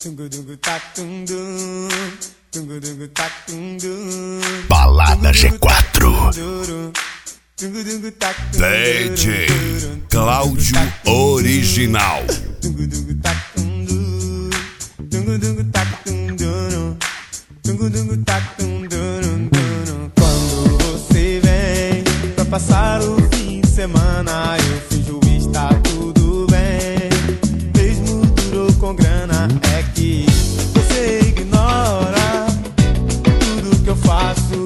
Balada G4. DJ Cláudio Original. Quando você vem pra passar o fim de semana, eu finjo estar tudo bem. Mesmo duro com grana, é que você ignora tudo que eu faço.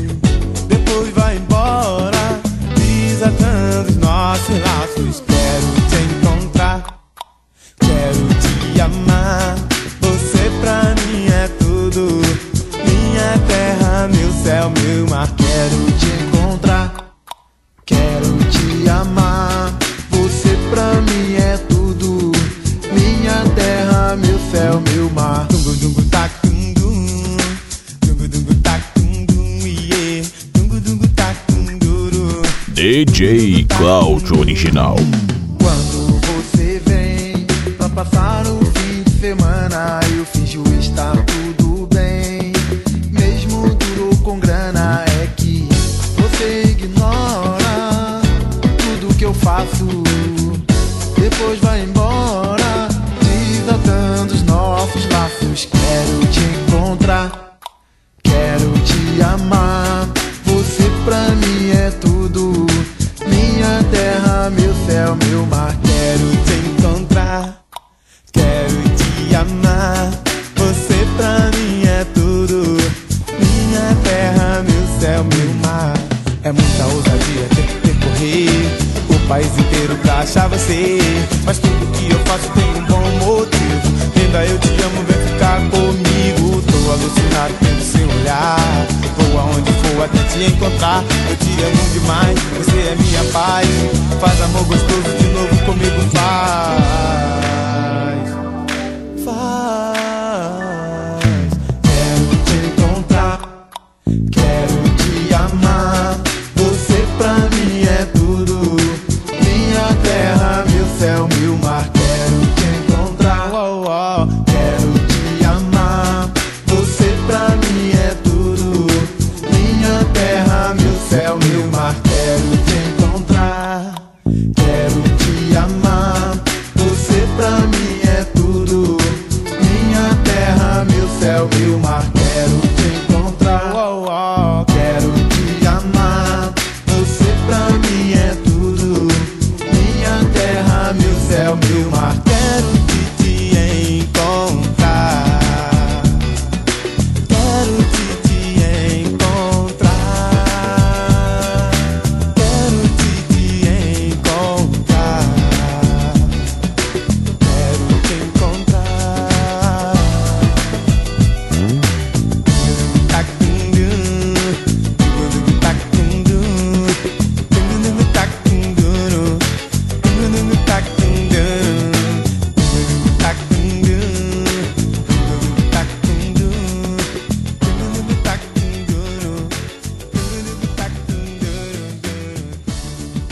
Depois vai embora, desatando os nossos laços. Quero te encontrar, quero te amar. Você pra mim é tudo, minha terra, meu céu, meu mar. Quero te encontrar, quero te amar. Você pra mim é tudo, minha terra, meu céu, meu mar. Dungu dungu tak dum, dungu dungu tak dum, yeah. Dungu dungu tak dum. DJ Cláudio Original. Quando você vem pra passar o fim de semana, eu finjo estar tudo bem. Mesmo duro com grana, é que você ignora tudo que eu faço. Depois vai embora, desatando os nossos laços. Quero te encontrar, quero te amar. Você pra mim é tudo, minha terra, meu céu, meu mar. Quero te encontrar, quero te amar. Você pra mim é tudo, minha terra, meu céu, meu mar. É muita ousadia ter que percorrer o país inteiro pra achar você. Mas tudo que eu faço tem um bom motivo. Linda, eu te amo, vem ficar comigo. Tô alucinado pelo seu olhar. Vou aonde for até te encontrar. Eu te amo demais, você é minha paz. Faz amor gostoso de novo comigo, vai.